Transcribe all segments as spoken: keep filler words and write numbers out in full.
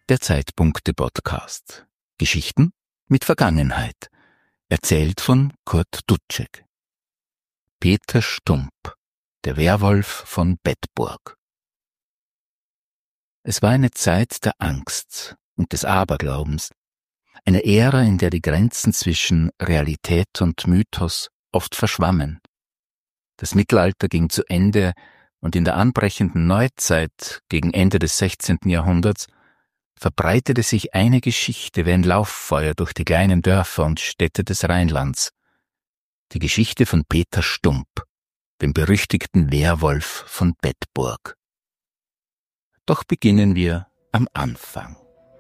Der Zeitpunkte-Podcast. Geschichten mit Vergangenheit. Erzählt von Kurt Duttschek. Peter Stump, der Werwolf von Bedburg. Es war eine Zeit der Angst und des Aberglaubens, eine Ära, in der die Grenzen zwischen Realität und Mythos oft verschwammen. Das Mittelalter ging zu Ende und in der anbrechenden Neuzeit, gegen Ende des sechzehnten Jahrhunderts, verbreitete sich eine Geschichte wie ein Lauffeuer durch die kleinen Dörfer und Städte des Rheinlands. Die Geschichte von Peter Stump, dem berüchtigten Werwolf von Bedburg. Doch beginnen wir am Anfang.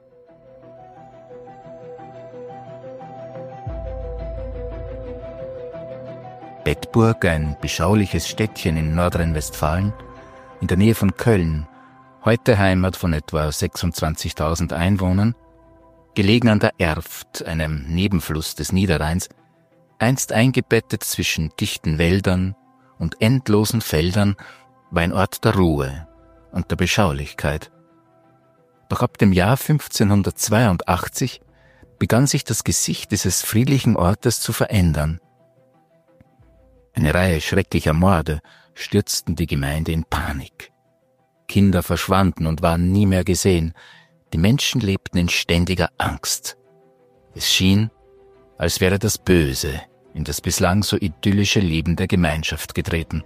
Bedburg, ein beschauliches Städtchen in Nordrhein-Westfalen, in der Nähe von Köln, heute Heimat von etwa sechsundzwanzigtausend Einwohnern, gelegen an der Erft, einem Nebenfluss des Niederrheins, einst eingebettet zwischen dichten Wäldern und endlosen Feldern, war ein Ort der Ruhe und der Beschaulichkeit. Doch ab dem Jahr fünfzehnhundertzweiundachtzig begann sich das Gesicht dieses friedlichen Ortes zu verändern. Eine Reihe schrecklicher Morde stürzten die Gemeinde in Panik. Kinder verschwanden und waren nie mehr gesehen. Die Menschen lebten in ständiger Angst. Es schien, als wäre das Böse in das bislang so idyllische Leben der Gemeinschaft getreten.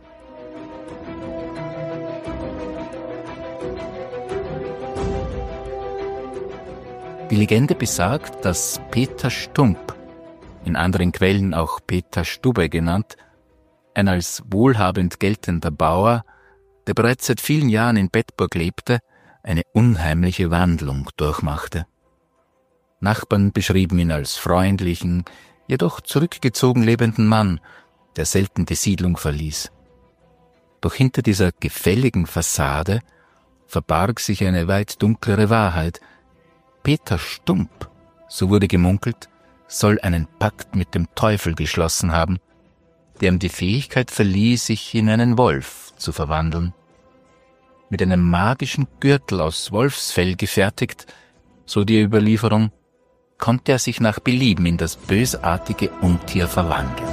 Die Legende besagt, dass Peter Stump, in anderen Quellen auch Peter Stubbe genannt, ein als wohlhabend geltender Bauer, der bereits seit vielen Jahren in Bedburg lebte, eine unheimliche Wandlung durchmachte. Nachbarn beschrieben ihn als freundlichen, jedoch zurückgezogen lebenden Mann, der selten die Siedlung verließ. Doch hinter dieser gefälligen Fassade verbarg sich eine weit dunklere Wahrheit. Peter Stump, so wurde gemunkelt, soll einen Pakt mit dem Teufel geschlossen haben, der ihm die Fähigkeit verlieh, sich in einen Wolf zu verwandeln. Mit einem magischen Gürtel aus Wolfsfell gefertigt, so die Überlieferung, konnte er sich nach Belieben in das bösartige Untier verwandeln.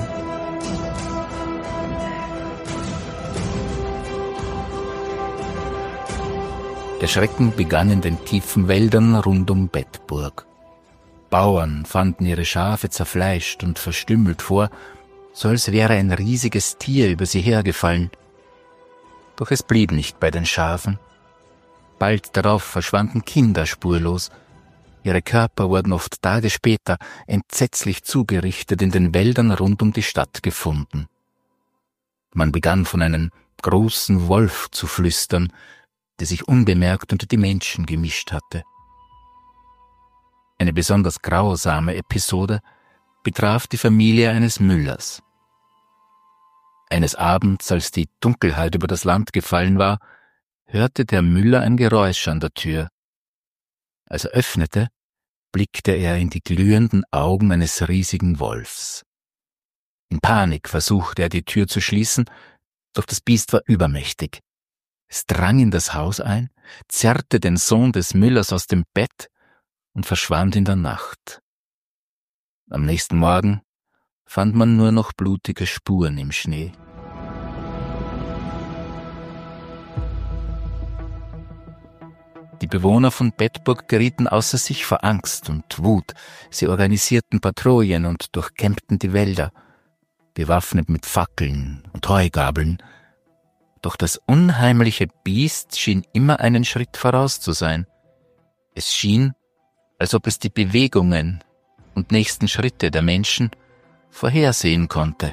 Der Schrecken begann in den tiefen Wäldern rund um Bedburg. Bauern fanden ihre Schafe zerfleischt und verstümmelt vor, so als wäre ein riesiges Tier über sie hergefallen. Doch es blieb nicht bei den Schafen. Bald darauf verschwanden Kinder spurlos. Ihre Körper wurden oft Tage später entsetzlich zugerichtet in den Wäldern rund um die Stadt gefunden. Man begann von einem großen Wolf zu flüstern, der sich unbemerkt unter die Menschen gemischt hatte. Eine besonders grausame Episode betraf die Familie eines Müllers. Eines Abends, als die Dunkelheit über das Land gefallen war, hörte der Müller ein Geräusch an der Tür. Als er öffnete, blickte er in die glühenden Augen eines riesigen Wolfs. In Panik versuchte er, die Tür zu schließen, doch das Biest war übermächtig. Es drang in das Haus ein, zerrte den Sohn des Müllers aus dem Bett und verschwand in der Nacht. Am nächsten Morgen fand man nur noch blutige Spuren im Schnee. Die Bewohner von Bedburg gerieten außer sich vor Angst und Wut. Sie organisierten Patrouillen und durchkämmten die Wälder, bewaffnet mit Fackeln und Heugabeln. Doch das unheimliche Biest schien immer einen Schritt voraus zu sein. Es schien, als ob es die Bewegungen und nächsten Schritte der Menschen vorhersehen konnte.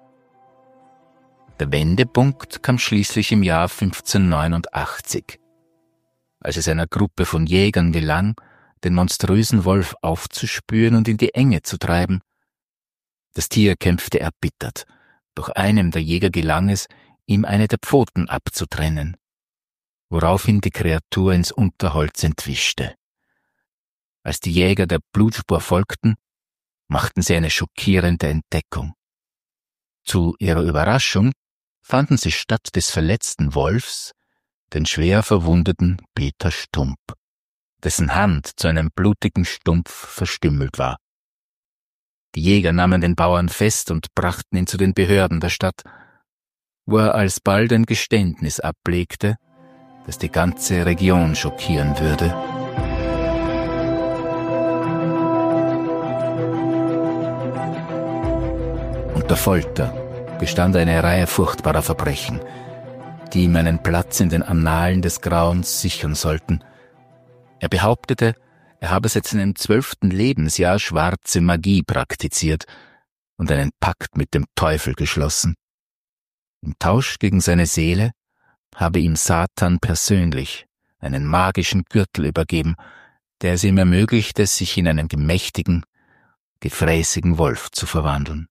Der Wendepunkt kam schließlich im Jahr fünfzehnhundertneunundachtzig, als es einer Gruppe von Jägern gelang, den monströsen Wolf aufzuspüren und in die Enge zu treiben. Das Tier kämpfte erbittert, doch einem der Jäger gelang es, ihm eine der Pfoten abzutrennen, woraufhin die Kreatur ins Unterholz entwischte. Als die Jäger der Blutspur folgten, machten sie eine schockierende Entdeckung. Zu ihrer Überraschung fanden sie statt des verletzten Wolfs den schwer verwundeten Peter Stump, dessen Hand zu einem blutigen Stumpf verstümmelt war. Die Jäger nahmen den Bauern fest und brachten ihn zu den Behörden der Stadt, wo er alsbald ein Geständnis ablegte, das die ganze Region schockieren würde. Unter Folter gestand er eine Reihe furchtbarer Verbrechen, die ihm einen Platz in den Annalen des Grauens sichern sollten. Er behauptete, er habe seit seinem zwölften Lebensjahr schwarze Magie praktiziert und einen Pakt mit dem Teufel geschlossen. Im Tausch gegen seine Seele habe ihm Satan persönlich einen magischen Gürtel übergeben, der es ihm ermöglichte, sich in einen gemächtigen, gefräßigen Wolf zu verwandeln.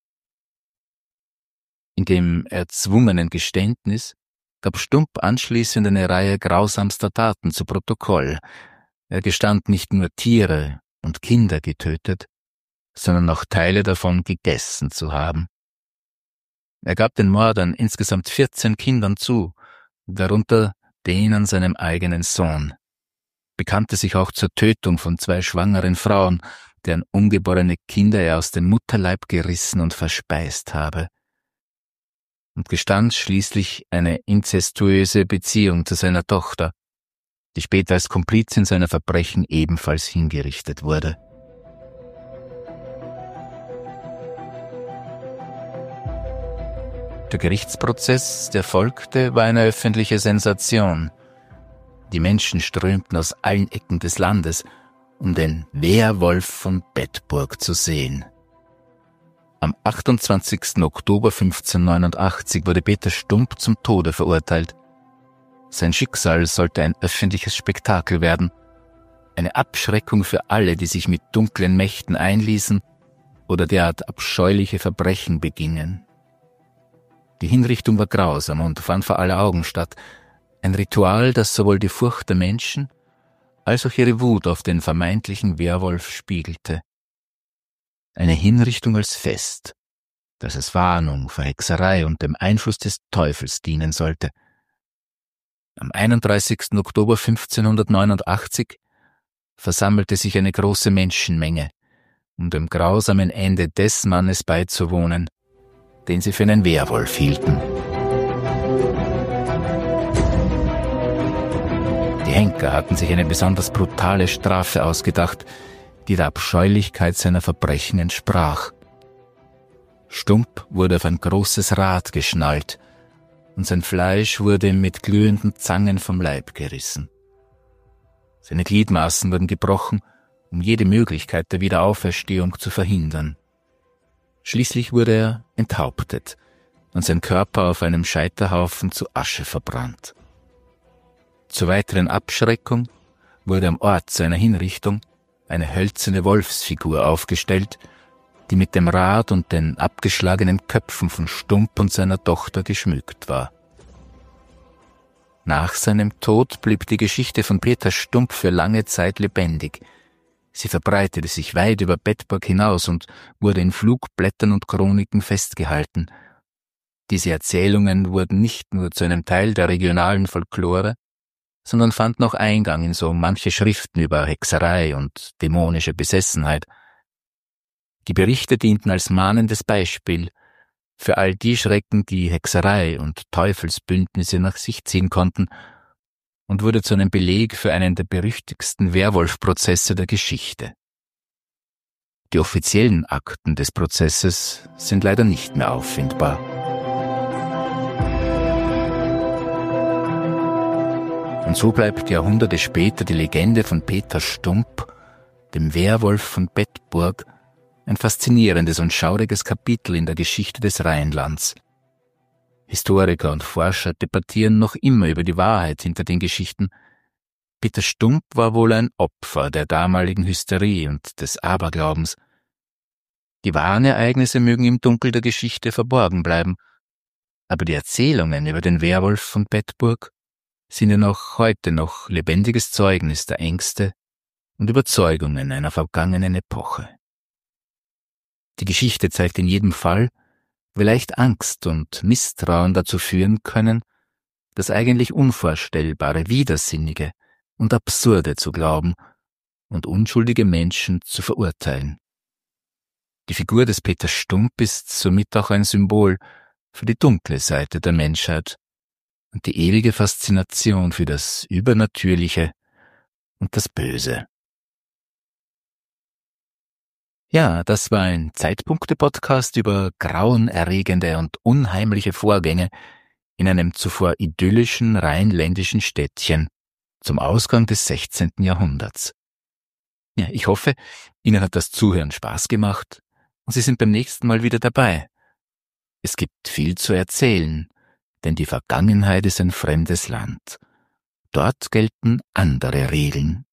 In dem erzwungenen Geständnis gab Stump anschließend eine Reihe grausamster Taten zu Protokoll. Er gestand nicht nur Tiere und Kinder getötet, sondern auch Teile davon gegessen zu haben. Er gab den Mord an insgesamt vierzehn Kindern zu, darunter den an seinem eigenen Sohn, bekannte sich auch zur Tötung von zwei schwangeren Frauen, deren ungeborene Kinder er aus dem Mutterleib gerissen und verspeist habe, und gestand schließlich eine inzestuöse Beziehung zu seiner Tochter, die später als Komplizin seiner Verbrechen ebenfalls hingerichtet wurde. Der Gerichtsprozess, der folgte, war eine öffentliche Sensation. Die Menschen strömten aus allen Ecken des Landes, um den Wehrwolf von Bedburg zu sehen. Am achtundzwanzigsten Oktober fünfzehnhundertneunundachtzig wurde Peter Stump zum Tode verurteilt. Sein Schicksal sollte ein öffentliches Spektakel werden, eine Abschreckung für alle, die sich mit dunklen Mächten einließen oder derart abscheuliche Verbrechen begingen. Die Hinrichtung war grausam und fand vor aller Augen statt, ein Ritual, das sowohl die Furcht der Menschen als auch ihre Wut auf den vermeintlichen Werwolf spiegelte. Eine Hinrichtung als Fest, das als Warnung vor Hexerei und dem Einfluss des Teufels dienen sollte. Am einunddreißigsten Oktober fünfzehnhundertneunundachtzig versammelte sich eine große Menschenmenge, um dem grausamen Ende des Mannes beizuwohnen, den sie für einen Werwolf hielten. Die Henker hatten sich eine besonders brutale Strafe ausgedacht, die der Abscheulichkeit seiner Verbrechen entsprach. Stump wurde auf ein großes Rad geschnallt und sein Fleisch wurde ihm mit glühenden Zangen vom Leib gerissen. Seine Gliedmaßen wurden gebrochen, um jede Möglichkeit der Wiederauferstehung zu verhindern. Schließlich wurde er enthauptet und sein Körper auf einem Scheiterhaufen zu Asche verbrannt. Zur weiteren Abschreckung wurde am Ort seiner Hinrichtung eine hölzerne Wolfsfigur aufgestellt, die mit dem Rad und den abgeschlagenen Köpfen von Stump und seiner Tochter geschmückt war. Nach seinem Tod blieb die Geschichte von Peter Stump für lange Zeit lebendig. Sie verbreitete sich weit über Bedburg hinaus und wurde in Flugblättern und Chroniken festgehalten. Diese Erzählungen wurden nicht nur zu einem Teil der regionalen Folklore, sondern fanden auch Eingang in so manche Schriften über Hexerei und dämonische Besessenheit. Die Berichte dienten als mahnendes Beispiel für all die Schrecken, die Hexerei und Teufelsbündnisse nach sich ziehen konnten, und wurde zu einem Beleg für einen der berüchtigsten Werwolf-Prozesse der Geschichte. Die offiziellen Akten des Prozesses sind leider nicht mehr auffindbar. Und so bleibt Jahrhunderte später die Legende von Peter Stump, dem Werwolf von Bedburg, ein faszinierendes und schauriges Kapitel in der Geschichte des Rheinlands. Historiker und Forscher debattieren noch immer über die Wahrheit hinter den Geschichten. Peter Stump war wohl ein Opfer der damaligen Hysterie und des Aberglaubens. Die wahren Ereignisse mögen im Dunkel der Geschichte verborgen bleiben, aber die Erzählungen über den Werwolf von Bedburg sind ja noch heute noch lebendiges Zeugnis der Ängste und Überzeugungen einer vergangenen Epoche. Die Geschichte zeigt in jedem Fall, wie leicht Angst und Misstrauen dazu führen können, das eigentlich Unvorstellbare, Widersinnige und Absurde zu glauben und unschuldige Menschen zu verurteilen. Die Figur des Peter Stump ist somit auch ein Symbol für die dunkle Seite der Menschheit und die ewige Faszination für das Übernatürliche und das Böse. Ja, das war ein Zeitpunkte-Podcast über grauenerregende und unheimliche Vorgänge in einem zuvor idyllischen rheinländischen Städtchen zum Ausgang des sechzehnten Jahrhunderts. Ja, ich hoffe, Ihnen hat das Zuhören Spaß gemacht und Sie sind beim nächsten Mal wieder dabei. Es gibt viel zu erzählen, denn die Vergangenheit ist ein fremdes Land. Dort gelten andere Regeln.